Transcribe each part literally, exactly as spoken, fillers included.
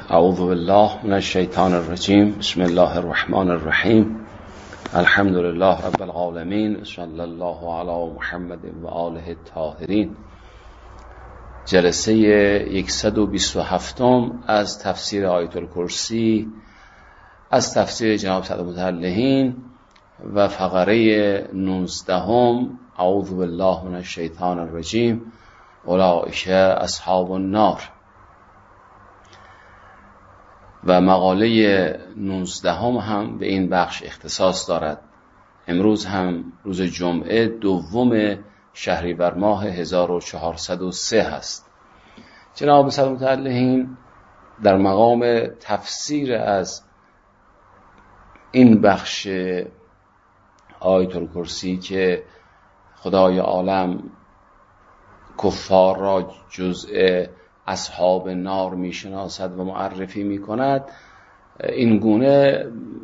اعوذ بالله من الشیطان الرجیم. بسم الله الرحمن الرحیم. الحمد لله رب العالمین. صلی الله علی محمد و آله الطاهرین. جلسه صد و بیست و هفت از تفسیر آیت الکرسی از تفسیر جناب سعد متعلهین و فقره نوزده. اعوذ بالله من الشیطان الرجیم. اولئک اصحاب النار. و مقاله نوزدهم هم به این بخش اختصاص دارد. امروز هم روز جمعه دوم شهریور ماه هزار و چهارصد و سه هست. جناب سعد متعلهین در مقام تفسیر از این بخش آیت الکرسی که خدای عالم کفار را جزء اصحاب نار میشناسد و معرفی میکند، این گونه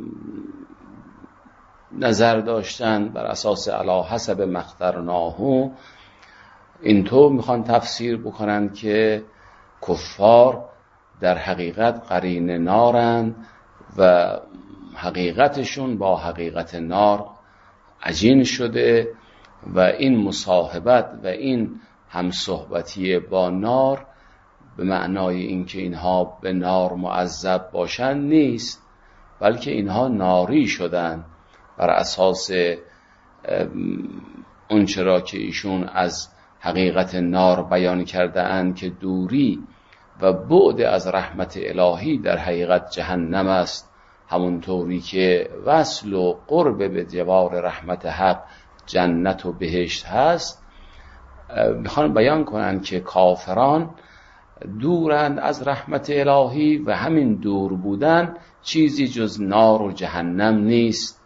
نظر داشتن بر اساس علی حسب مخترناه اینطور میخوان تفسیر بکنند که کفار در حقیقت قرین نارند و حقیقتشون با حقیقت نار عجین شده و این مصاحبت و این همصحبتی با نار به معنای اینکه اینها به نار معذب باشند نیست، بلکه اینها ناری شدند بر اساس اون چرا که ایشون از حقیقت نار بیان کرده اند که دوری و بعد از رحمت الهی در حقیقت جهنم است، همونطوری که وصل و قرب به جوار رحمت حق جنت و بهشت هست. میخوان بیان کنند که کافران دورند از رحمت الهی و همین دور بودن چیزی جز نار و جهنم نیست.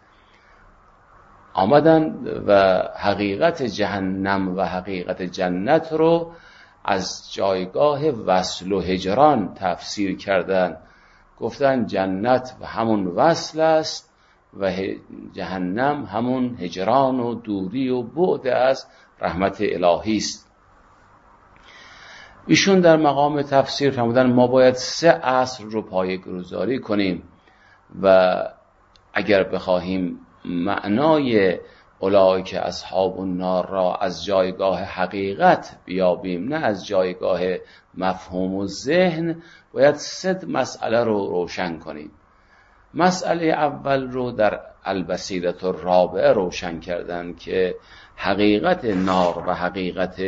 آمدن و حقیقت جهنم و حقیقت جنت رو از جایگاه وصل و هجران تفسیر کردن. گفتن جنت و همون وصل است و جهنم همون هجران و دوری و بعد از رحمت الهی است. ایشون در مقام تفسیر فرمودن ما باید سه اصل رو پایه‌گذاری کنیم و اگر بخواهیم معنای اولئک اصحاب النار را از جایگاه حقیقت بیابیم، نه از جایگاه مفهوم و ذهن، باید سه مسئله رو روشن کنیم. مسئله اول رو در البصیرة الرابعه روشن کردن که حقیقت نار و حقیقت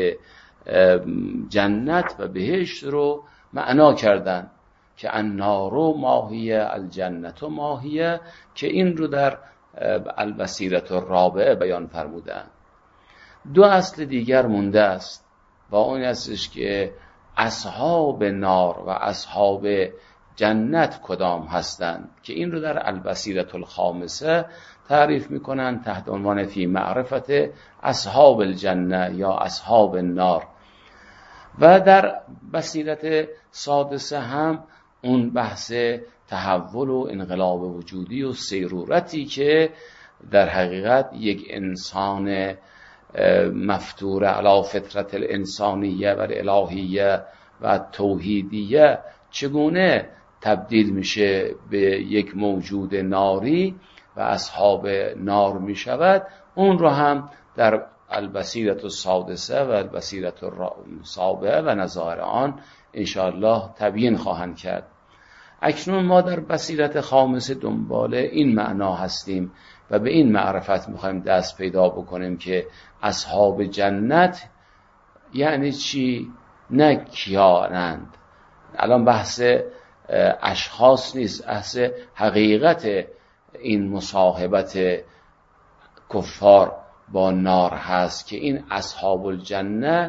جنت و بهشت رو معنا کردن که النار ماهیه الجنت ماهیه، که این رو در البصیرة الرابعه بیان فرمودن. دو اصل دیگر مونده است و اون استش که اصحاب نار و اصحاب جنت کدام هستند، که این رو در البصیرة الخامسه تعریف میکنن تحت عنوان فی معرفت اصحاب الجنه یا اصحاب النار. و در بصیرت سادسه هم اون بحث تحول و انقلاب وجودی و سیرورتی که در حقیقت یک انسان مفطور علی فطرت الانسانیه و الالهیه و توحیدیه چگونه تبدیل میشه به یک موجود ناری و اصحاب نار میشود، اون رو هم در البصیرة السادسه و البصیرة السابعه و نظائر آن انشاءالله تبیین خواهند کرد. اکنون ما در بصیرت خامسه دنبال این معنا هستیم و به این معرفت میخوایم دست پیدا بکنیم که اصحاب جنت یعنی چی، نه کیانند. الان بحث اشخاص نیست، بحث حقیقت این مصاحبت کفار با نار هست که این اصحاب الجنه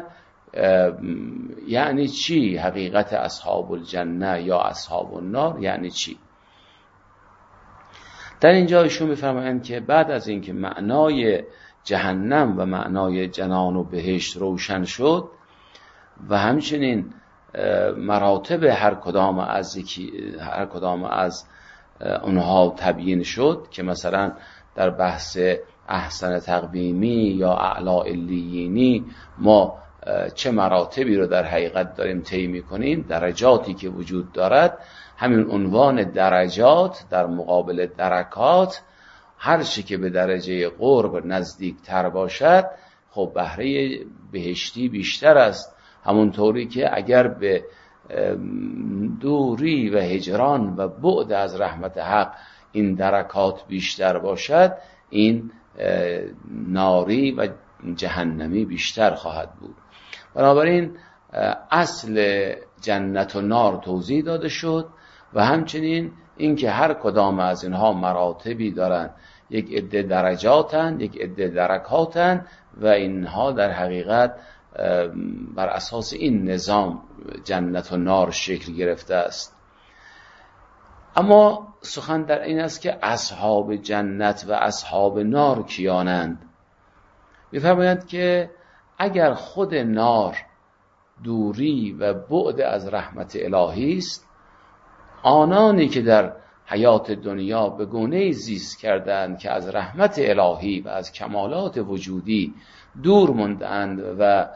یعنی چی، حقیقت اصحاب الجنه یا اصحاب النار یعنی چی. در اینجا ایشون میفرمایند که بعد از اینکه معنای جهنم و معنای جنان و بهشت روشن شد و همچنین مراتب هر کدام از هر کدام از اونها تبیین شد که مثلا در بحث احسن تقویمی یا اعلی علیینی ما چه مراتبی رو در حقیقت داریم طی می‌کنیم، درجاتی که وجود دارد، همین عنوان درجات در مقابل درکات، هر چی که به درجه قرب نزدیکتر باشد خب بهره بهشتی بیشتر است. همونطوری که اگر به دوری و هجران و بعد از رحمت حق این درکات بیشتر باشد، این ناری و جهنمی بیشتر خواهد بود. بنابراین اصل جنت و نار توضیح داده شد و همچنین اینکه هر کدام از اینها مراتبی دارند، یک عده درجاتند، یک عده درکاتند و اینها در حقیقت بر اساس این نظام جنت و نار شکل گرفته است. اما سخن در این است که اصحاب جنت و اصحاب نار کیانند؟ می‌فرمایند که اگر خود نار دوری و بعد از رحمت الهی است، آنانی که در حیات دنیا به گونه‌ای زیست کردند که از رحمت الهی و از کمالات وجودی دور موندند و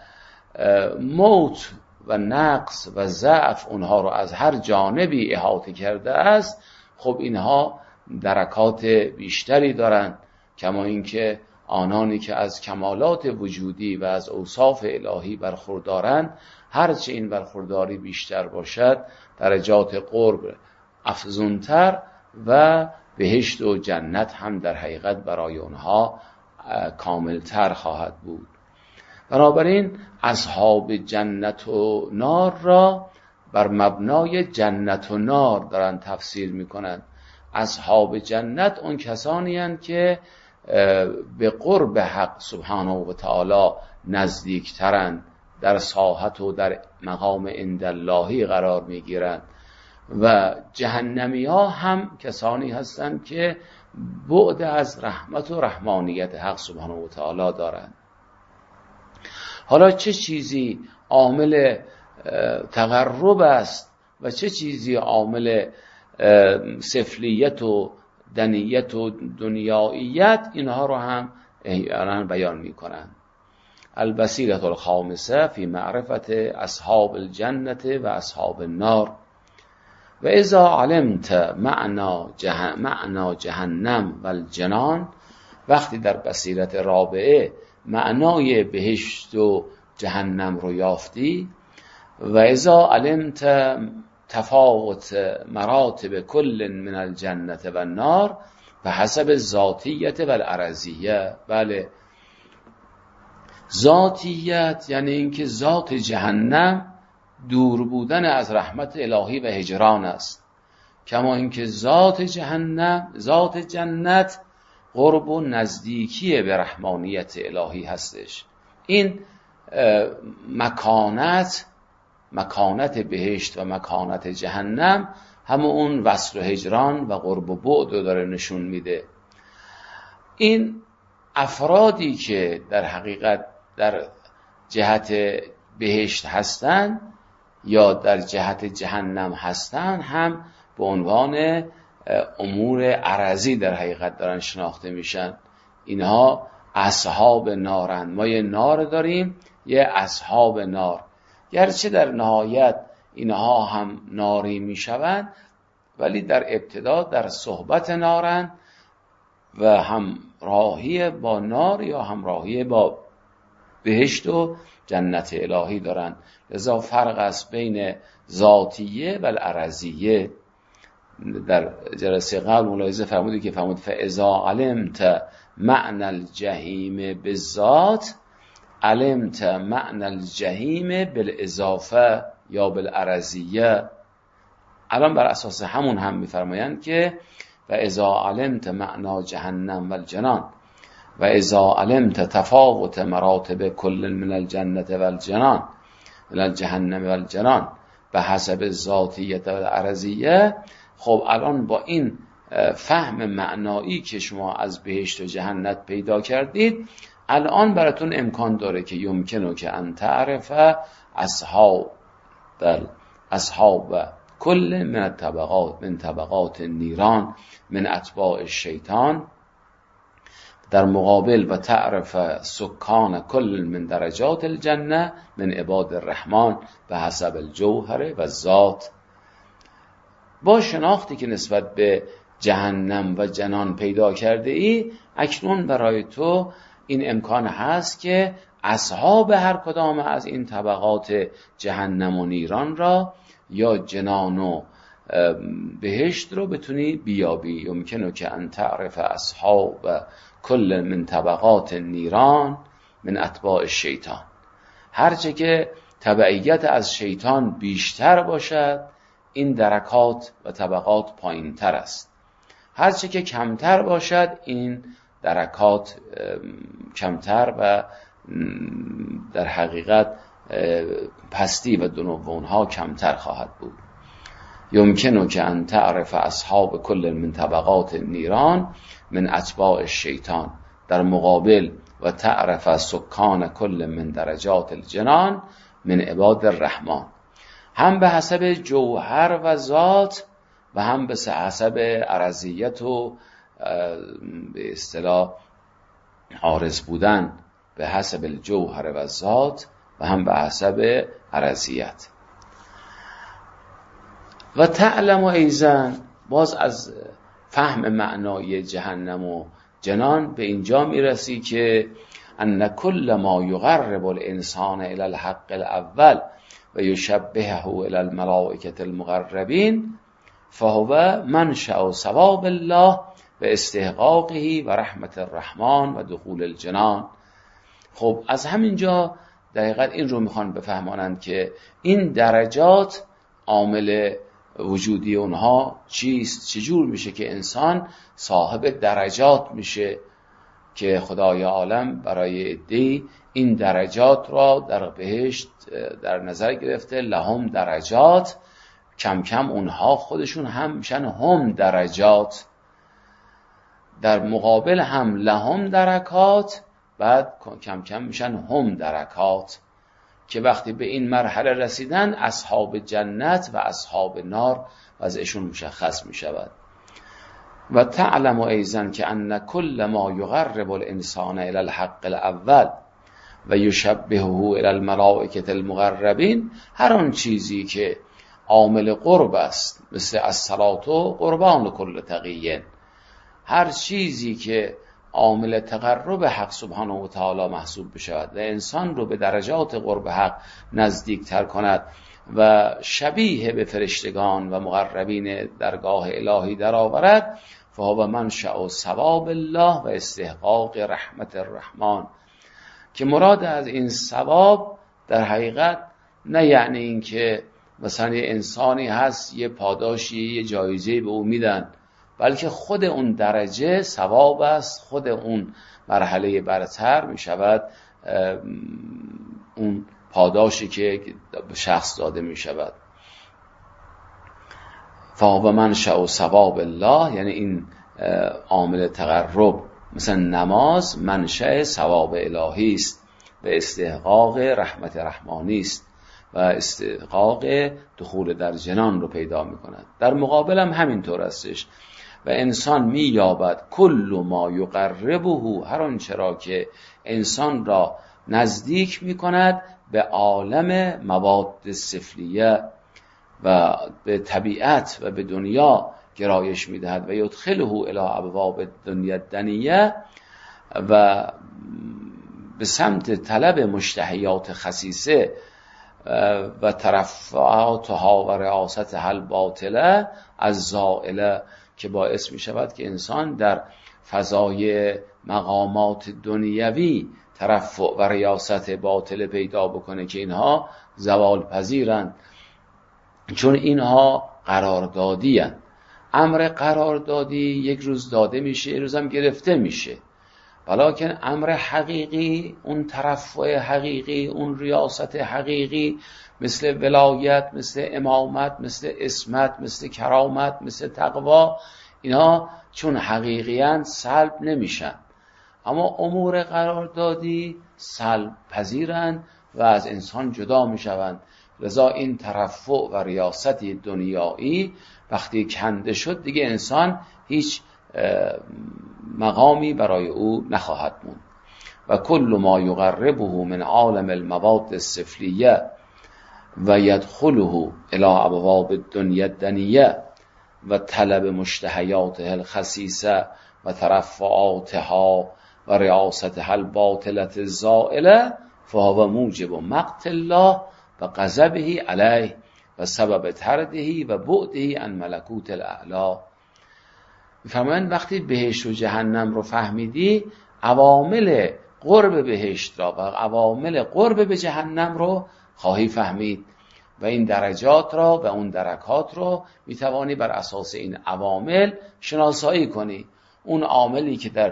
موت و نقص و ضعف اونها رو از هر جانبی احاطه کرده است، خب اینها درکات بیشتری دارند. کما اینکه آنانی که از کمالات وجودی و از اوصاف الهی برخوردارند، هرچه این برخورداری بیشتر باشد درجات قرب افزونتر و بهشت و جنت هم در حقیقت برای اونها کاملتر خواهد بود. بنابراین اصحاب جنت و نار را بر مبنای جنت و نار دارن تفسیر میکنند. اصحاب جنت اون کسانی هستند که به قرب حق سبحانه و تعالی نزدیکترند، در ساحت و در مقام عنداللهی قرار میگیرند، و جهنمی ها هم کسانی هستند که بعد از رحمت و رحمانیت حق سبحانه و تعالی دارند. حالا چه چیزی عامل تقرب است و چه چیزی عامل سفلیت و دنیت و دنیاییت، اینها رو هم احیانا بیان می کنند. البصیرة الخامسه فی معرفت اصحاب الجنت و اصحاب النار. و اذا علمت معنا جهنم, معنا جهنم و الجنان، وقتی در بصیرت رابعه معنای بهشت و جهنم رو یافتی، و اذا علمت تفاوت مراتب کل من الجنت و النار به حسب ذاتیت و العرضیه. بله، ذاتیت یعنی اینکه ذات جهنم دور بودن از رحمت الهی و هجران است، کما اینکه ذات جهنم ذات جنت قرب و نزدیکی به رحمانیت الهی هستش. این مکانت مکانت بهشت و مکانت جهنم همه اون وصل و هجران و قرب و بعد رو داره نشون میده. این افرادی که در حقیقت در جهت بهشت هستند یا در جهت جهنم هستند هم به عنوان امور عرضی در حقیقت دارن شناخته میشن. اینها اصحاب نارند. ما یه نار داریم، یه اصحاب نار. گرچه در نهایت اینها هم ناری میشوند، ولی در ابتدا در صحبت نارند و هم راهی با نار یا هم راهی با بهشت و جنت الهی دارند. لذا فرق است بین ذاتیه و العرضیه. در جلسه قبل ملاحظه فرمودید که فرمود فاذا علمت معنی الجحیم بالذات علمت معنی الجحیم بالاضافه یا بالعرضیه. الان بر اساس همون هم میفرمایند که و اذا علمت معنی جهنم و الجنان و اذا علمت تفاوت مراتب کل من الجنت و الجنان من الجهنم و الجنان به حسب ذاتیت و العرضیه. خب الان با این فهم معنایی که شما از بهشت و جهنت پیدا کردید، الان براتون امکان داره که یمکنه که ان تعرف اصحاب بل اصحاب کل من طبقات من طبقات النیران من اتباع الشیطان در مقابل و تعرف سکان کل من درجات الجنه من عباد الرحمن به حسب الجوهر و ذات. با شناختی که نسبت به جهنم و جنان پیدا کرده ای، اکنون برای تو این امکان هست که اصحاب هر کدام از این طبقات جهنم و نیران را یا جنان و بهشت رو بتونی بیابی. یمکنه که ان تعرف اصحاب کل من طبقات نیران من اتباع الشیطان. هرچه که تبعیت از شیطان بیشتر باشد این درکات و طبقات پایین تر است، هرچه که کمتر باشد این درکات کمتر و در حقیقت پستی و دنو اونها کمتر خواهد بود. یمکنه که ان تعرف اصحاب کل من طبقات نیران من اتباع الشیطان در مقابل و تعرف سکان کل من درجات الجنان من عباد الرحمن، هم به حسب جوهر و ذات و هم به حسب عرضیت و به اصطلاح عارض بودن، به حسب الجوهر و ذات و هم به حسب عرضیت. و تعلم و ایزن، باز از فهم معنای جهنم و جنان به اینجا میرسی که ان کل ما یقرب الانسان الى الحق الاول و یشبهه الى الملائکه المقربین فهو منشأ ثواب الله و استحقاقه و رحمت الرحمن و دخول الجنان. خب از همینجا دقیقاً این رو میخوان بفهمانند که این درجات عامل وجودی اونها چیست، چجور میشه که انسان صاحب درجات میشه که خدای عالم برای عده‌ای این درجات را در بهشت در نظر گرفته. لهم درجات، کم کم اونها خودشون هم میشن هم درجات، در مقابل هم لهم درکات، بعد کم کم میشن هم درکات، که وقتی به این مرحله رسیدن اصحاب جنت و اصحاب نار وضعشون مشخص میشود. و تعلم ایضا که ان کل ما یقرب الانسان الى الحق الاول و یشبهه الى الملائکه المقربین، هر آن چیزی که عامل قرب است مثل الصلاة و قربان کل تقی، هر چیزی که عامل تقرب حق سبحانه و تعالی محسوب بشود و انسان رو به درجات قرب حق نزدیک تر کند و شبیه به فرشتگان و مقربین درگاه الهی در آورد، فهو منشأ ثواب الله و استحقاق رحمت الرحمن. که مراد از این ثواب در حقیقت نه یعنی این که مثلا یه انسانی هست یه پاداشی یه جایزه به او میدن، بلکه خود اون درجه ثواب است، خود اون مرحله برتر می شود اون پاداشی که به شخص داده می شود. فهو منشأ ثواب الله، یعنی این عامل تقرب مثلا نماز منشأ ثواب الهی است و استحقاق رحمت رحمانی است و استحقاق دخول در جنان رو پیدا می کند. در مقابل هم همینطور استش و انسان می یابد کل ما یقربه، هر آنچه را که انسان را نزدیک می کند به عالم مواد سفلیه و به طبیعت و به دنیا گرایش می دهد و یدخله الی ابواب دنیا دنیه و به سمت طلب مشتهیات خسیسه و ترفعاتها و رئاستها الباطله از زائله، که باعث می شود که انسان در فضای مقامات دنیوی ترفع و ریاست باطل پیدا بکنه که اینها زوال پذیرند، چون اینها قراردادی هستند. امر قراردادی یک روز داده میشه، یک روز هم گرفته میشه، ولیکن امر حقیقی، اون ترفع حقیقی، اون ریاست حقیقی مثل ولایت، مثل امامت، مثل اسمت، مثل کرامت، مثل تقوا، اینا چون حقیقیاً سلب نمیشن. اما امور قراردادی سلب پذیرند و از انسان جدا میشوند. لذا این ترفع و ریاست دنیایی وقتی کنده شد دیگه انسان هیچ مقامی برای او نخواهد موند. و کل ما یقربه من عالم المواد السفلیه و یدخله الی ابواب الدنیا الدنیه و طلب مشتهیاته الخسیسه و ترفعاتها و ریاستها الباطلة الزائله فهو موجب مقت الله و غضبه علیه و سبب ترده و بعده عن ملکوت الاعلی. میفرمایند وقتی بهشت و جهنم رو فهمیدی، عوامل قرب بهشت را و عوامل قرب به جهنم رو خواهی فهمید و این درجات را و اون درکات رو میتوانی بر اساس این عوامل شناسایی کنی. اون عاملی که در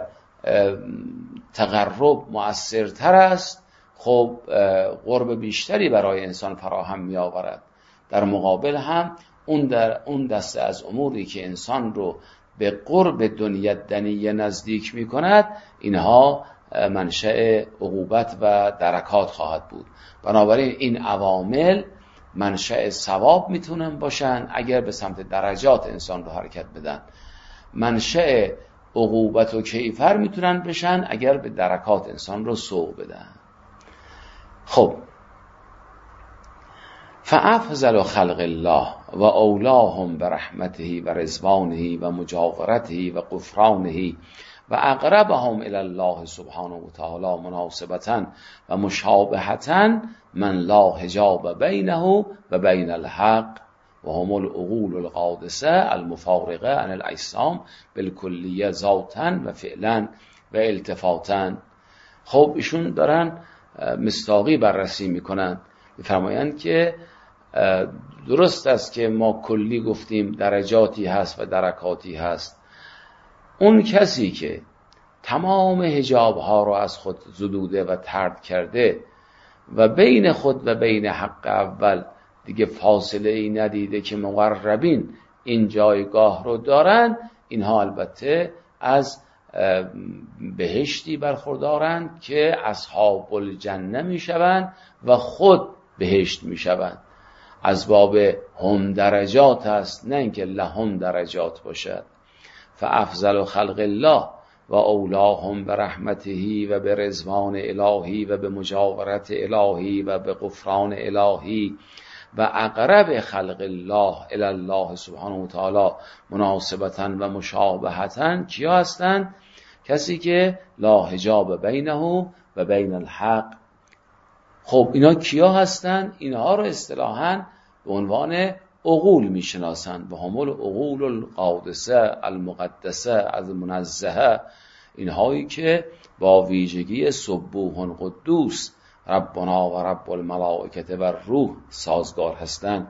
تقرب مؤثرتر است خب قرب بیشتری برای انسان فراهم می آورد. در مقابل هم اون در اون دسته از اموری که انسان رو به قرب دنیا دنیه نزدیک می کند، اینها منشأ عقوبت و درکات خواهد بود. بنابراین این عوامل منشأ ثواب میتونن باشن اگر به سمت درجات انسان رو حرکت بدن، منشأ عقوبت و کیفر میتونن بشن اگر به درکات انسان رو سوق بدن. خب فافضل خلق الله و اولاهم برحمته و رضوانه و مجاورته و غفرانه و اقربهم الی الله سبحانه و تعالی مناسبتا و مشابهتا من لا حجاب بینه و بین الحق و هم العقول القادسه المفارقه عن الاجسام بالکلیه ذاتا و فعلا و التفاتا. خب ایشون دارن مصداقی بررسی میکنن، میفرمایند که درست است که ما کلی گفتیم درجاتی هست و درکاتی هست. اون کسی که تمام حجاب ها رو از خود زدوده و طرد کرده و بین خود و بین حق اول دیگه فاصله ای ندیده که مقربین این جایگاه رو دارن، اینها البته از بهشتی برخوردارند که اصحاب الجنه میشوند و خود بهشت میشوند. از باب هم درجات است، نه اینکه لهم درجات باشد. فافضل خلق الله و اولاهم برحمته و برضوان الهی و بمجاورت الهی و بغفران الهی و اقرب خلق الله الی الله سبحانه و تعالی مناسبتا و مشابهتا کیا هستند؟ کسی که لا حجاب بینه و بین الحق. خب اینا کیا هستند؟ اینها رو اصطلاحاً به عنوان عقول میشناسند، به همول عقول القادسه المقدسه المنزهه، اینهایی که با ویژگی سبوح قدوس ربنا و رب الملائکه و روح سازگار هستند.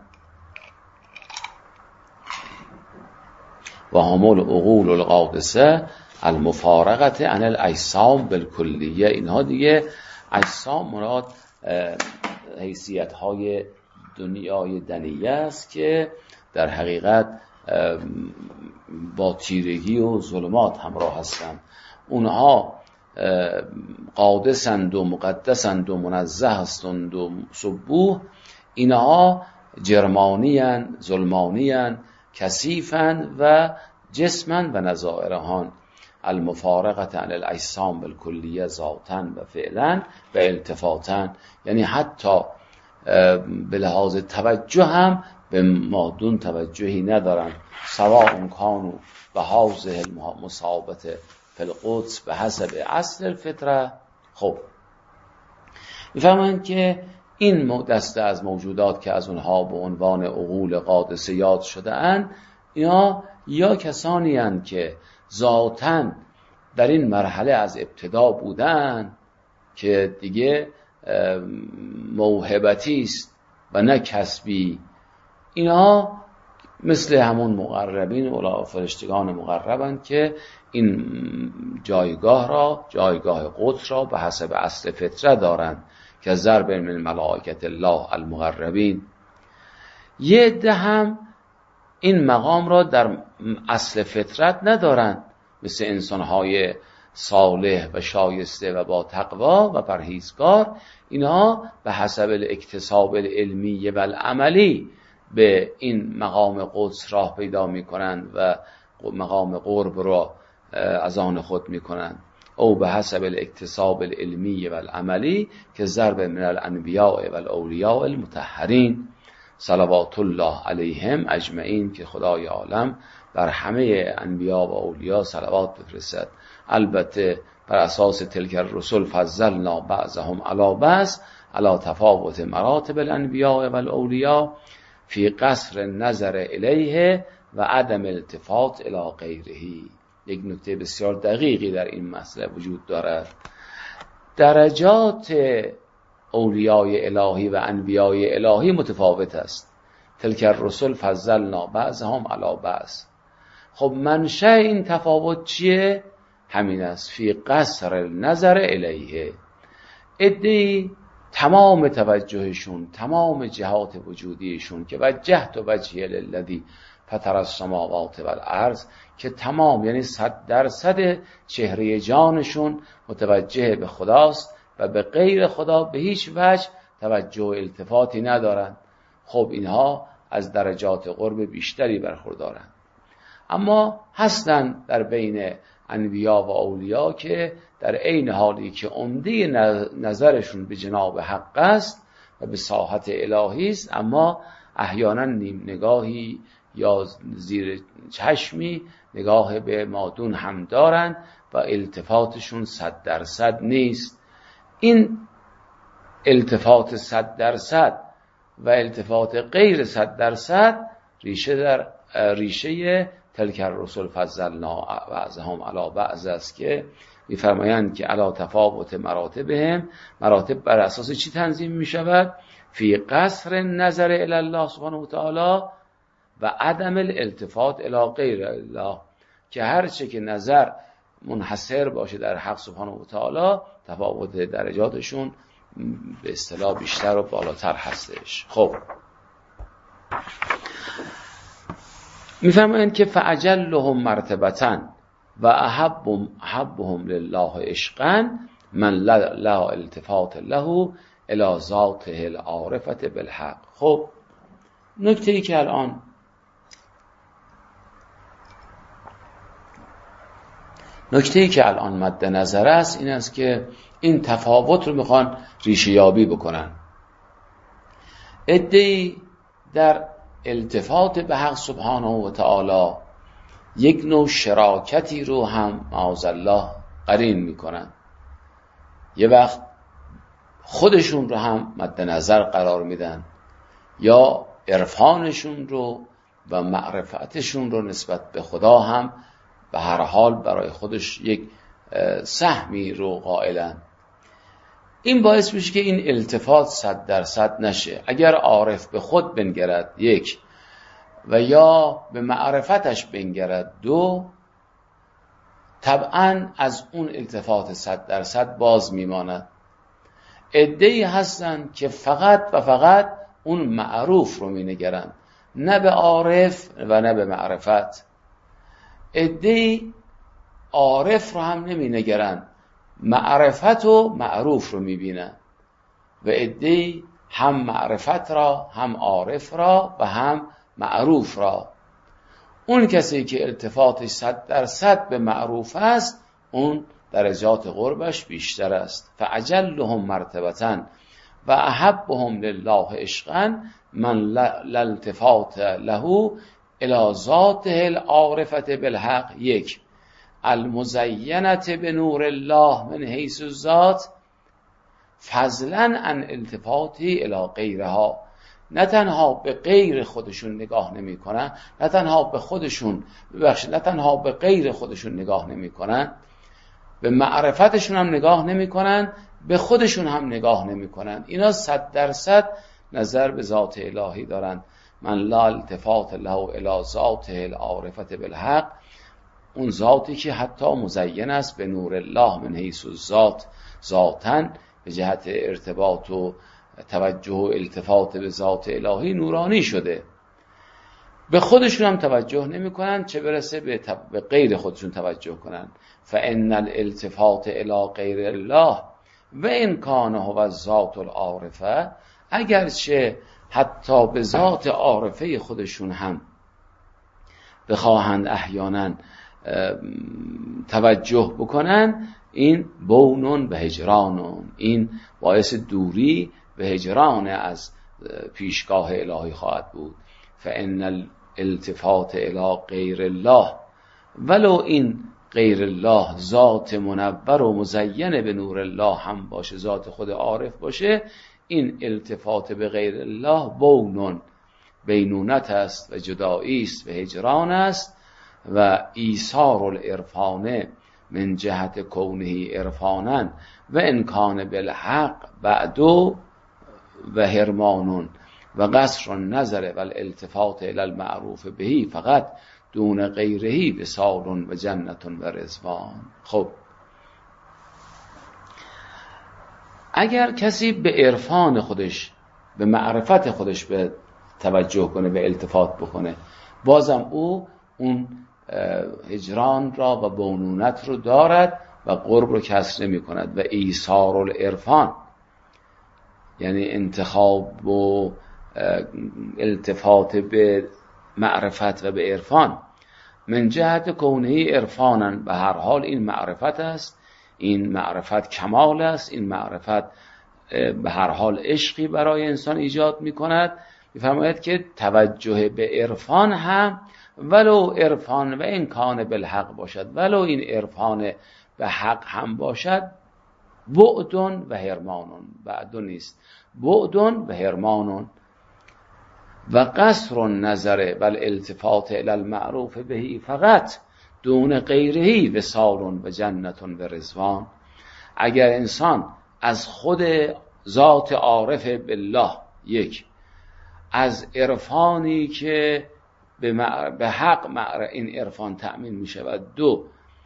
و همول عقول القادسه المفارقه عن الاجسام بالکلیه، اینها دیگه اجسام مراد حیثیت های دنیای دنیه است که در حقیقت با تیرگی و ظلمات همراه هستند. اونها قادسند و مقدسند و منزه هستند و سبوح، اینها جرمانی هستند، ظلمانی هستند، کثیفند و جسمند و نظائرهان المفارقه عن الاجسام بالکلیه ذاتا و فعلا و التفاتا، یعنی حتی به لحاظ توجه هم به مادون توجهی ندارن. سواء کانوا به حاضه المصابت فی القدس به حسب اصل الفطره. خب میفهمند که این دسته از موجودات که از اونها به عنوان عقول قادسه یاد شده اند، اینا یا کسانی اند که ذاتاً در این مرحله از ابتدا بودن که دیگه موهبتی است و نه کسبی، اینا مثل همون مقربین اولا فرشتگان مقربند که این جایگاه را، جایگاه قدس را به حسب اصل فطره دارند که ضرب من ملائکت الله المقربین. یه عده هم این مقام را در اصل فطرت ندارند، مثل انسانهای صالح و شایسته و با تقوا و پرهیزگار، اینها به حسب الاکتساب العلمی و العملی به این مقام قدس راه پیدا می کنند و مقام قرب را از آن خود میکنند. او به حسب الاکتساب العلمی و العملی که ضرب من الانبیاء و الاولیاء المطهرین صلوات الله علیهم اجمعین، که خدای عالم بر همه انبیا و اولیاء صلوات بفرستد. البته بر اساس تلک الرسل فضلنا بعضهم علی بعض علی تفاوت مراتب الانبیاء و الاولیاء فی قصر النظر الیه و عدم التفات الی غیره. یک نکته بسیار دقیقی در این مسئله وجود دارد. درجات اولیای الهی و انبیای الهی متفاوت است. تلک الرسل فضلنا بعضهم علی بعض. خب منشأ این تفاوت چیه؟ همین است، فی قصر النظر الیه. عده‌ای تمام توجهشون، تمام جهات وجودیشون که وجهت وجهی للذی فطر السماوات والارض، که تمام یعنی صد درصد چهره جانشون متوجه به خداست و به غیر خدا به هیچ وجه توجه و التفاتی ندارند. خب اینها از درجات قرب بیشتری برخوردارند. اما هستن در بین انبیا و اولیا که در عین حالی که عمده نظرشون به جناب حق است و به ساحت الهی است، اما احیانا نیم نگاهی یا زیر چشمی نگاه به مادون هم دارن و التفاتشون صد درصد نیست. این التفات صد درصد و التفات غیر صد درصد ریشه در ریشه تلک الرسل فضلنا بعضهم علی بعض است که می‌فرمایند که علی تفاوت مراتبهم، مراتب بر اساس چی تنظیم می‌شود؟ فی قصر نظر الی الله سبحانه و تعالی و عدم الالتفات الی غیر الله، که هر چه که نظر منحصر باشه در حق سبحانه و تعالی تفاوت درجاتشون به اصطلاح بیشتر و بالاتر هستش. خب میفرمایند که فاجلهم مرتبةً و احب احبهم لله عشقا من لا التفات له الی ذاته العارفة بالحق. خب نکته ای که الان نکته ای که الان مد نظر است این است که این تفاوت رو میخوان ریشه یابی بکنن. عده‌ای در التفات به حق سبحانه و تعالی یک نوع شراکتی رو هم معاذالله قرین میکنن. یه وقت خودشون رو هم مد نظر قرار میدن یا عرفانشون رو و معرفتشون رو نسبت به خدا هم به هر حال برای خودش یک سهمی رو قائلن. این باعث میشه که این التفات صد درصد نشه. اگر عارف به خود بنگرد یک و یا به معرفتش بنگرد دو، طبعا از اون التفات صد درصد باز میماند. عده‌ای هستن که فقط و فقط اون معروف رو مینگرند، نه به عارف و نه به معرفت. عده‌ای عارف رو هم نمینگرند، معرفت و معروف رو میبینن. و عده‌ای هم معرفت را، هم عارف را و هم معروف را. اون کسی که التفاتش صد درصد به معروف است، اون درجات قربش بیشتر است. فاجلهم مرتبةً و احبهم لله عشقا من لا التفات له الی ذاته العارفة بالحق. یک، المزینة به نور الله من حیث الذات فضلا عن التفاتی الی غیرها. نه تنها به غیر خودشون نگاه نمی کنن، نه تنها به خودشون ببخشید نه تنها به غیر خودشون نگاه نمی کنن، به معرفتشون هم نگاه نمی کنن، به خودشون هم نگاه نمی کنن. اینا صد درصد نظر به ذات الهی دارن. من لا التفات له الی ذاته العارفة بالحق، اون ذاتی که حتی مزین است به نور الله من حیث الذات، ذاتن به جهت ارتباط و توجه و التفات به ذات الهی نورانی شده. به خودشون هم توجه نمی کنن، چه برسه به, تب... به غیر خودشون توجه کنن. فان الالتفات الی غیر الله و ان کان هو الذات العارفه، اگرچه حتی به ذات عارفه خودشون هم بخواهند احیانا توجه بکنن، این بونون و هجرانون، این باعث دوری و هجران از پیشگاه الهی خواهد بود. فان الالتفات الی غیر الله، ولو این غیر الله ذات منور و مزین به نور الله هم باشه، ذات خود عارف باشه، این التفات به غیر الله بونون، بینونت است و جدایی است و هجران است. و ایثار العرفان من جهت کونه عرفانا و انکان بالحق بعدو و هرمانون و قصر النظر و الالتفات الی المعروف بهی فقط دون غیرهی وصال و جنت و رضوان. خب اگر کسی به عرفان خودش، به معرفت خودش به توجه کنه، به التفات بکنه، بازم او اون هجران را و بونونت رو دارد و قرب رو کسر نمی کند. و ایثار العرفان یعنی انتخاب و التفات به معرفت و به عرفان، من جهت کونه عرفانن، به هر حال این معرفت است، این معرفت کمال است، این معرفت به هر حال عشقی برای انسان ایجاد می کند. می‌فرماید که توجه به عرفان هم ولو عرفان و انکان بالحق باشد، ولو این عرفان به حق هم باشد، بعدون و هرمانون، بعدون نیست، بعدون و هرمانون و قصر النظر و الالتفات الی المعروف بهی فقط دون غیرهی وصال و جنت و رضوان. اگر انسان از خود ذات عارف بالله، یک، از عرفانی که به, مع... به حق مع... این عرفان تأمین می شود، دو،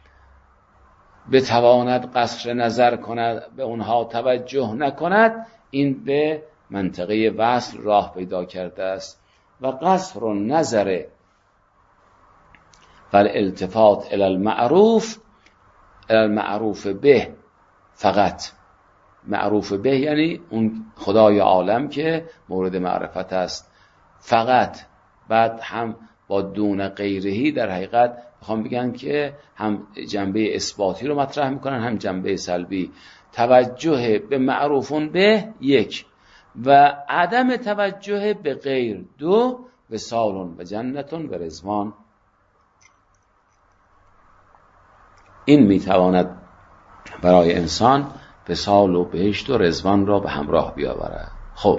بتواند قصر نظر کند، به اونها توجه نکند، این به منطقه وصل راه پیدا کرده است. و قصر نظر و الالتفات الی المعروف، الی المعروف به، فقط معروف به یعنی اون خدای عالم که مورد معرفت است، فقط. بعد هم با دون غیرهی در حقیقت میخوام بگن که هم جنبه اثباتی رو مطرح میکنن هم جنبه سلبی. توجه به معروفون به، یک، و عدم توجه به غیر، دو، وصال و جنت و رضوان. این میتواند برای انسان وصال و بهشت و رضوان را به همراه بیاورد. خب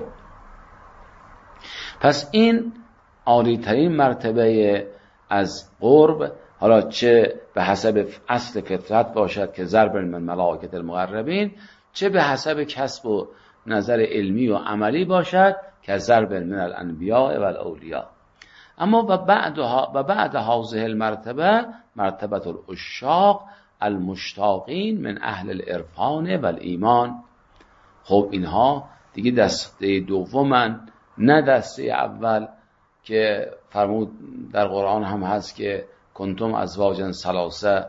پس این عالی ترین مرتبه از قرب، حالا چه به حسب اصل فطرت باشد که ضرب من ملائکه المقربین، چه به حسب کسب و نظر علمی و عملی باشد که ضرب من الانبیاء و الاولیاء. اما و بعدها و بعد هذه المرتبه مرتبه العشاق المشتاقین من اهل العرفان و الایمان. خب اینها دیگه دسته دومن، نه دسته اول که فرمود در قرآن هم هست که کنتم ازواجا ثلاثه،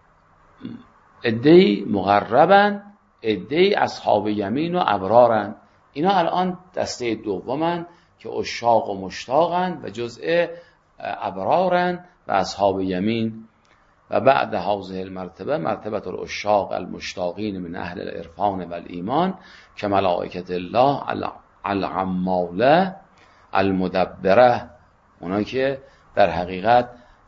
عده‌ای مقربن، عده‌ای اصحاب یمین و ابرارن. اینا الان دسته دومن که عشاق و مشتاقن و جزء ابرارن و اصحاب یمین. و بعد هذه المرتبه مرتبه العشاق المشتاقین من اهل العرفان و الایمان که ملائکه الله العماله المدبره، اونا که در حقیقت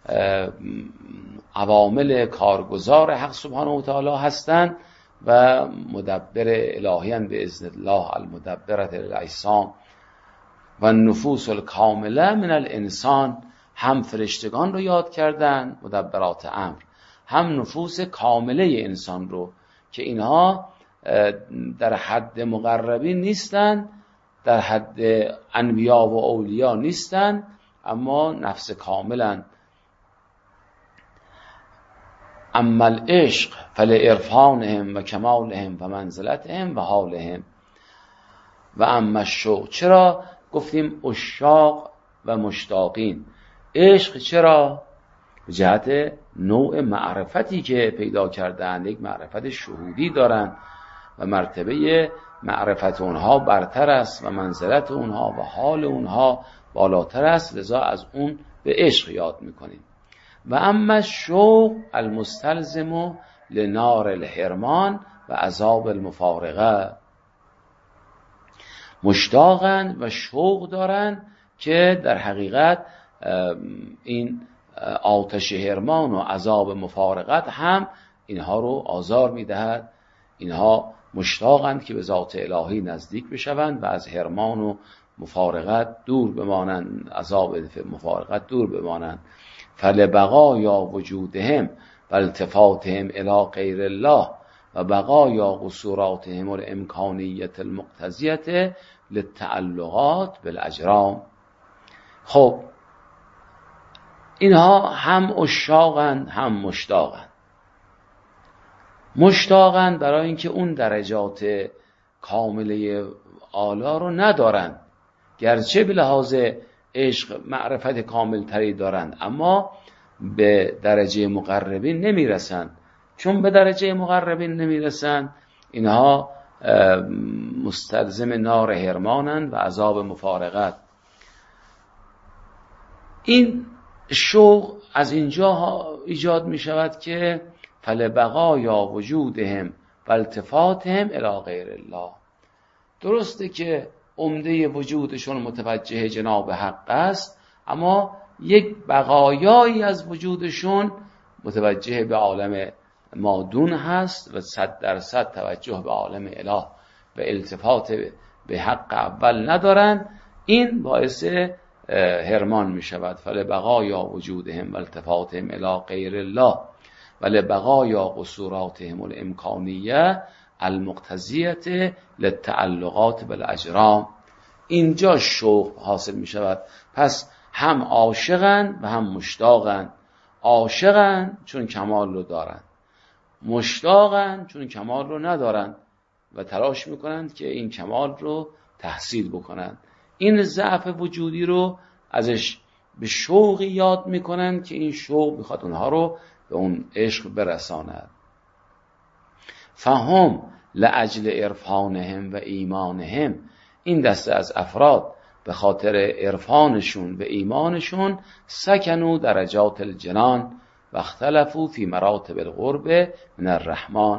عوامل کارگزار حق سبحانه و تعالی هستند و مدبر الهیان به اذن الله المدبره الاجسام و النفوس الکامله من الانسان. هم فرشتگان رو یاد کردن مدبرات امر، هم نفوس کامله انسان رو که اینها در حد مقربین نیستن، در حد انبیا و اولیا نیستن، اما نفس کاملن. اما العشق فلعرفانهم و کمالهم و منزلتهم و حالهم و اما الشوق. چرا گفتیم عشاق و مشتاقین؟ عشق چرا؟ به جهت نوع معرفتی که پیدا کردن، یک معرفت شهودی دارن و مرتبه معرفت اونها برتر است و منزلت اونها و حال اونها بالاتر است، لذا از اون به عشق یاد میکنیم. و اما شوق المستلزم لنار الحرمان و عذاب المفارقه. مشتاقند و شوق دارند که در حقیقت این آتش حرمان و عذاب مفارقت هم اینها رو آزار میدهد. اینها مشتاقند که به ذات الهی نزدیک بشوند و از حرمان و مفارقت دور بمانند، عذاب مفارقت دور بمانند. فلبقایا وجودهم و التفاتهم الی غیر الله و بقایا قصوراتهم الامکانیت المقتضیه للتعلقات بالاجرام. خب اینها هم عشاقند هم مشتاقند. مشتاقند برای اینکه اون درجات کامله اعلی رو ندارند، گرچه به لحاظ عشق معرفت کامل تری دارند، اما به درجه مقربین نمیرسند. چون به درجه مقربین نمیرسند، اینها مستلزم نار حرمانند و عذاب مفارقت. این شوق از اینجا ایجاد می شود که فلبقایا وجودهم و التفاتهم الی غیر الله. درسته که عمده وجودشون متوجه جناب حق است، اما یک بقایایی از وجودشون متوجه به عالم مادون هست و صد درصد توجه به عالم اله و التفات به حق اول ندارن. این باعث حرمان می شود. فلبقایا وجودهم و التفاتهم الی غیر الله و لبقایا قصوراتهم الامکانیه المقتضیه للتعلقات بالاجرام. اینجا شوق حاصل می شود. پس هم عاشقند و هم مشتاقند. عاشقند چون کمال رو دارند، مشتاقند چون کمال رو ندارند و تلاش میکنند که این کمال رو تحصیل بکنند. این ضعف وجودی رو ازش به شوقی یاد میکنند که این شوق میخواد اونها رو به اون عشق برساند. فهم لاجل عرفانهم و ایمانهم، این دسته از افراد به خاطر عرفانشون و ایمانشون سکنوا درجات الجنان و اختلفوا فی مراتب القرب من الرحمن.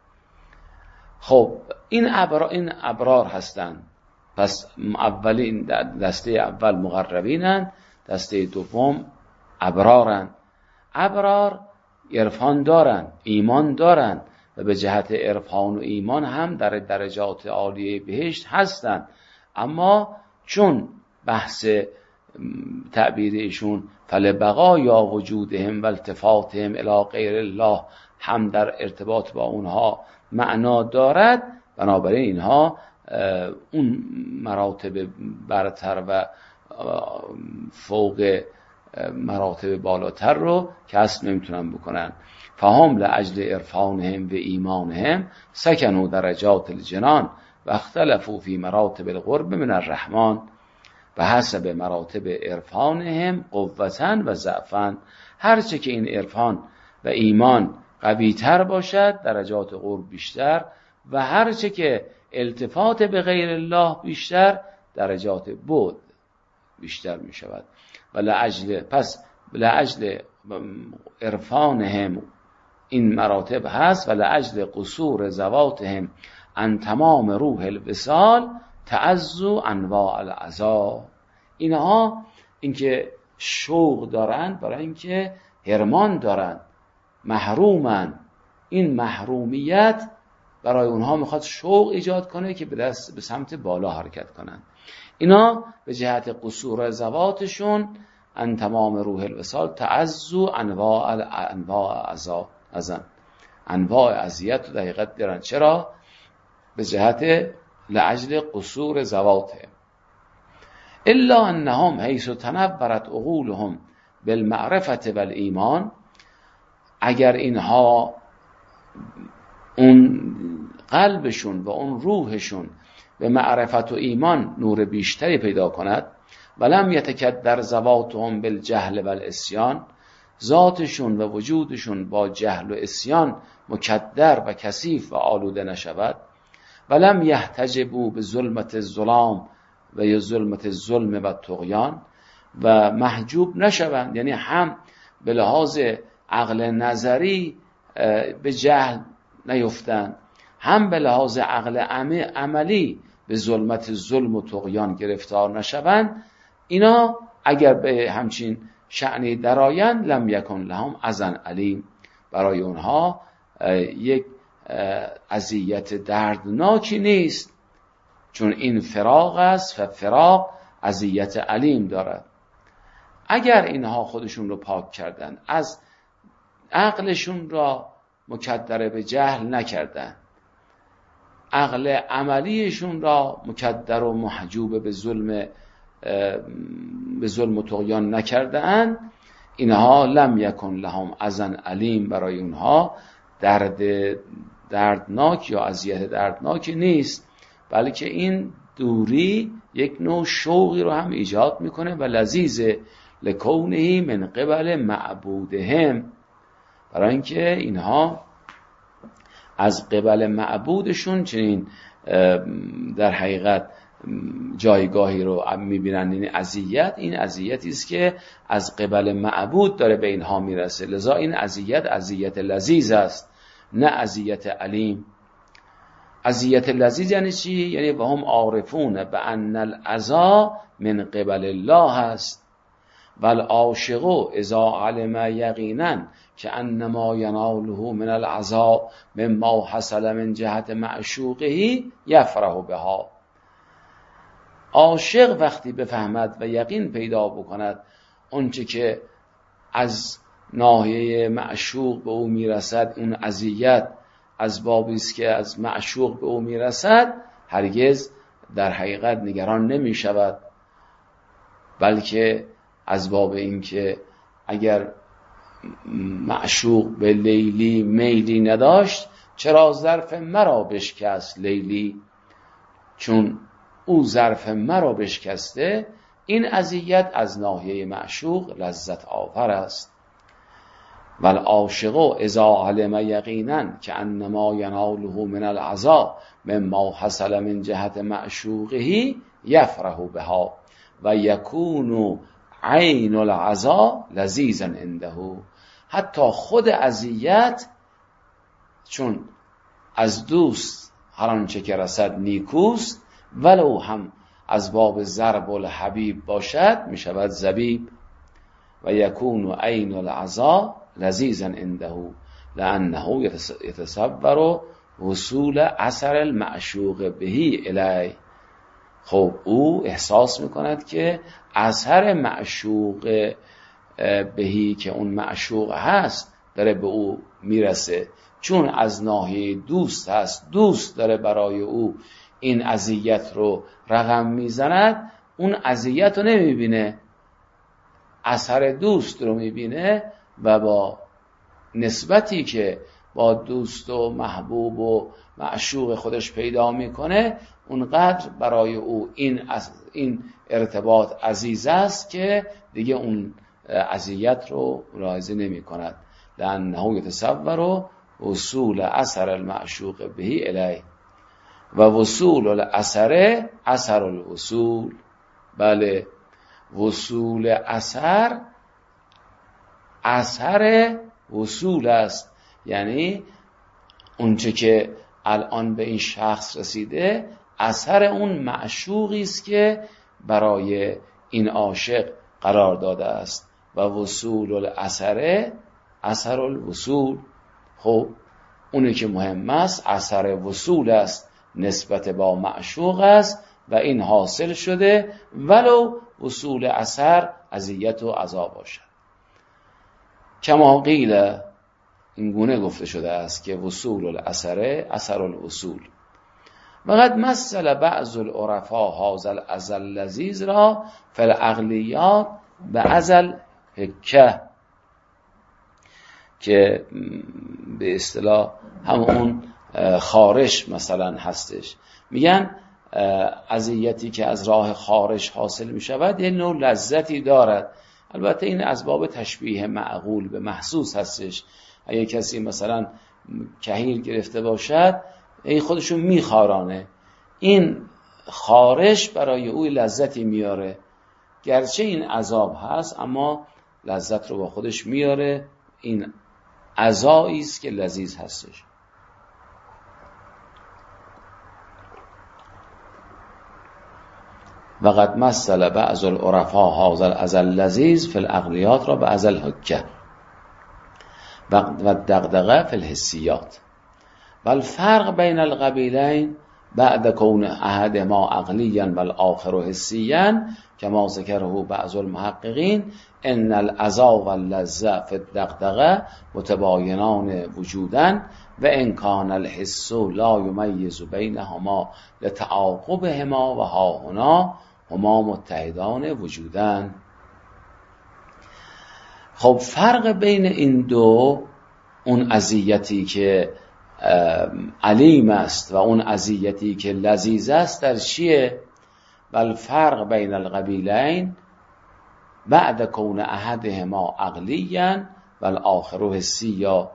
خب این ابرار, این ابرار هستند. پس اولین دسته اول مقربینند، دسته دوم ابرارند. ابرار عرفان دارند، ایمان دارند و به جهت عرفان و ایمان هم در درجات عالیه بهشت هستند. اما چون بحث تعبیر ایشون فلبقایا وجودهم و التفاتهم الی غیر الله هم در ارتباط با اونها معنا دارد، بنابراین اینها اون مراتب برتر و فوق مراتب بالاتر رو کسب نمیتونن بکنن. فهم لاجل عرفانهم و ایمانهم سکنوا درجات الجنان و اختلفوا فی مراتب القرب من الرحمن و حسب مراتب عرفانهم قوتن و ضعفن. هرچه که این عرفان و ایمان قوی تر باشد درجات قرب بیشتر، و هرچه که التفات به غیر الله بیشتر درجات بعد بیشتر می شود. و لعجل پس لعجل عرفانهم این مراتب هست و لعجل قصور ذواتهم ان تمام روح الوصال تعزو انواع العذاب. اینها اینکه شوق دارند برای اینکه حرمان دارند، محرومند، این محرومیت برای اونها میخواد شوق ایجاد کنه که به دست به سمت بالا حرکت کنند. اینا به جهت قصور ذواتشون ان تمام روح الوصال تعزو انواع انواع عذاب ازن انواع اذیت و دقیقت دارن. چرا؟ به جهت لعجل قصور ذواته. الا انهم حیث تنورت عقولهم بالمعرفت والایمان، اگر اینها اون قلبشون و اون روحشون به معرفت و ایمان نور بیشتری پیدا کند، ولم یتکدر ذواتهم بالجهل والعصیان، ذاتشون و وجودشون با جهل و عصیان مکدر و کثیف و آلوده نشود، ولم یحتجبوا به ظلمت الظلام و یا ظلمت الظلم و طغیان، و محجوب نشوند، یعنی هم به لحاظ عقل نظری به جهل نیفتن، هم به لحاظ عقل عملی به ظلمت ظلم و طغیان گرفتار نشوند، اینا اگر به همچین شأنی درآیند لم یکن لهم اذن علیم، برای اونها یک اذیت دردناکی نیست، چون این فراق است و فراق اذیت علیم دارد. اگر اینها خودشون رو پاک کردن، از عقلشون را مکدر به جهل نکردن، عقل عملیشون را مکدر و محجوب به ظلم به ظلم و طغیان نکردن، اینها لم یکن لهم اذن علیم، برای اونها درد دردناک یا اذیت دردناک نیست، بلکه این دوری یک نوع شوقی رو هم ایجاد میکنه و لذیذ لکونه من قبل معبودهم، برای اینکه اینها از قبل معبودشون چنین در حقیقت جایگاهی رو میبینن. این اذیت این اذیتی است که از قبل معبود داره به اینها میرسه، لذا این اذیت اذیت لذیذ است، نه اذیت علیم. اذیت لذیذ یعنی چی؟ یعنی و هم عارفون بان العزا من قبل الله است و العاشق اذا علم یقینا که انما یناله من العزا مما حصل من جهت معشوقه یفرح بها. عاشق وقتی بفهمد و یقین پیدا بکند اونچه که از ناحیه معشوق به او میرسد، اون اذیت از بابی است که از معشوق به او میرسد، هرگز در حقیقت نگران نمی شود، بلکه از باب این که اگر معشوق به لیلی میلی نداشت، چرا ظرف مرا بشکست لیلی، چون او ظرف مرا بشکسته، این اذیت از ناحیه معشوق لذت آور است. ول عاشق اذا علم یقینا که انما یناله من العزا مما حصل من جهت معشوقه یفرح بها و یکون عین العزا لذیذا عنده. حتی خود اذیت چون از دوست هر آنچه که رسد نیکوست، ولو هم از باب ضرب الحبیب باشد می شود زبیب. و یکون عین العزا لذیذا عنده لانه یتصور وصول اثر المعشوق بهی الی. خب او احساس میکند که اثر معشوق بهی که اون معشوق هست داره به او میرسه، چون از ناحیه دوست هست، دوست داره برای او این اذیت رو رقم میزند، اون اذیت رو نمیبینه، اثر دوست رو میبینه و با نسبتی که با دوست و محبوب و معشوق خودش پیدا میکنه، اونقدر برای او این این ارتباط عزیز است که دیگه اون اذیت رو ملاحظه نمی کند. لانه یتصور وصول اثر المعشوق بهی الی و وصول الاثر اثر الوصول. بله، وصول اثر اثر وصول است، یعنی اونچه که الان به این شخص رسیده اثر اون معشوقی است که برای این عاشق قرار داده است. و وصول الاثر اثر الوصول. خب اونی که مهم است اثر وصول است، نسبت با معشوق است و این حاصل شده، ولو وصول اثر اذیت و عذاب باشد. کما قیل، این گونه گفته شده است که وصول الاثر اثر الوصول. وقد مثل بعض العرفاء هذا الازل لذیذ را فی العقلیات به ازل حکه، که به اصطلاح همون خارش مثلا هستش. میگن اذیتی که از راه خارش حاصل می شود یه نوع لذتی دارد. البته این از باب تشبیه معقول به محسوس هستش. اگه کسی مثلا کهیر گرفته باشد، این خودشون میخارانه، این خارش برای او لذتی میاره، گرچه این عذاب هست اما لذت رو با خودش میاره. این عزایی است که لذیذ هستش. و قد مثل بعض العرفاء هذا العزا اللذیذ فی الاغلیات را به عزا الحکه و دغدغه فی الحسیات. و الفرق بین القبیلین بعد کون احدهما عقلیا و الاخر حسیا کما ذکره بعض المحققین ان العزا و اللذة فی الدغدغه متباینان وجودا و ان کان الحس لا یمیز بینهما لتعاقبهما و ها هنا هما متحدان وجودا. خب فرق بین این دو، اون اذیتی که علیم است و اون اذیتی که لذیذ است در چیه؟ و الفرق بین القبیلین بعد کون احدهما عقلیا و الاخر حسیا.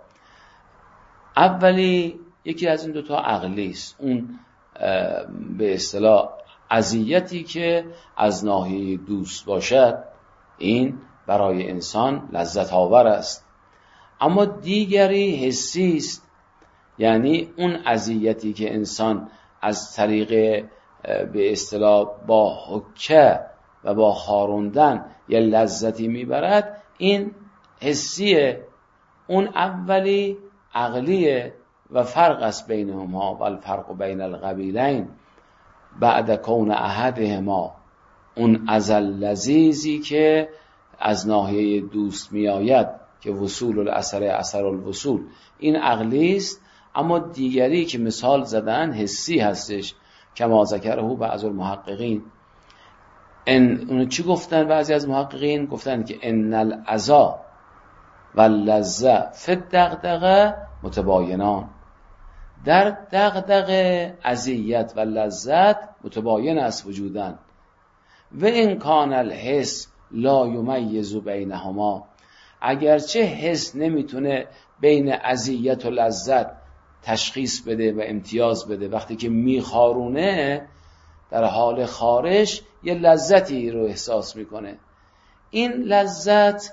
اولی یکی از این دوتا عقلی است، اون به اصطلاح اذیتی که از ناحیه دوست باشد این برای انسان لذت آور است. اما دیگری حسی است، یعنی اون اذیتی که انسان از طریق به اصطلاح با حکه و با خاروندن یه لذتی میبرد، این حسیه. اون اولی عقلیه و فرق است بینهما. و الفرق بین القبیلین بعد کون احدهما، اون ازل لذیذی که از ناحیه دوست می آید که وصول الاثر اثر الوصول، این عقلی است. اما دیگری که مثال زدن حسی هستش کما ذکره بعض المحققین. ان اون چی گفتن؟ بعضی از محققین گفتن که ان العزا و اللذة فی الدغدغه متباینان، در دغدغه اذیت و لذت متباین است وجودن. و ان کان الحس لا یمیز بینهما، اگرچه حس نمیتونه بین اذیت و لذت تشخیص بده و امتیاز بده، وقتی که میخارونه در حال خارش یه لذتی رو احساس میکنه، این لذت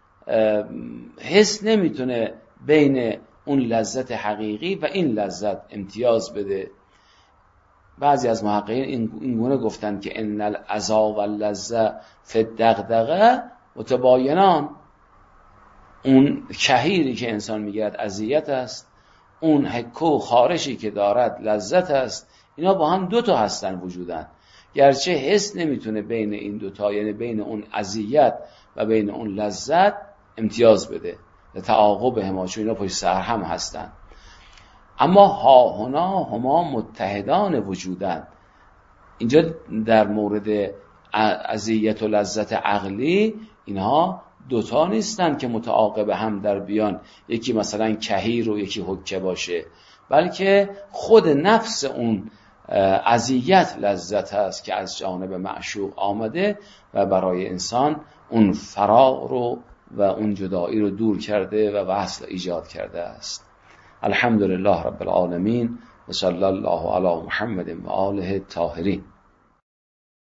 حس نمیتونه بین اون لذت حقیقی و این لذت امتیاز بده. بعضی از محققین این گونه گفتن که ان العزا و اللذة فی الدغدغه متباینان، اون شهیری که انسان میگیرد اذیت است، اون حکه و خارشی که دارد لذت است، اینا با هم دو تا هستن وجودن. گرچه حس نمیتونه بین این دوتا، یعنی بین اون اذیت و بین اون لذت امتیاز بده، تعاقب هما، چون اینا پشت سر هم هستن. اما ها هنا هما متحدان وجودن. اینجا در مورد اذیت و لذت عقلی اینها دوتا نیستن که متعاقب هم در بیان، یکی مثلا کهیر و یکی حکه باشه، بلکه خود نفس اون اذیت لذت هست که از جانب معشوق آمده و برای انسان اون فراق رو و اون جدایی رو دور کرده و وصل ایجاد کرده است. الحمدلله رب العالمین و صلی الله علی محمد و آله الطاهرین.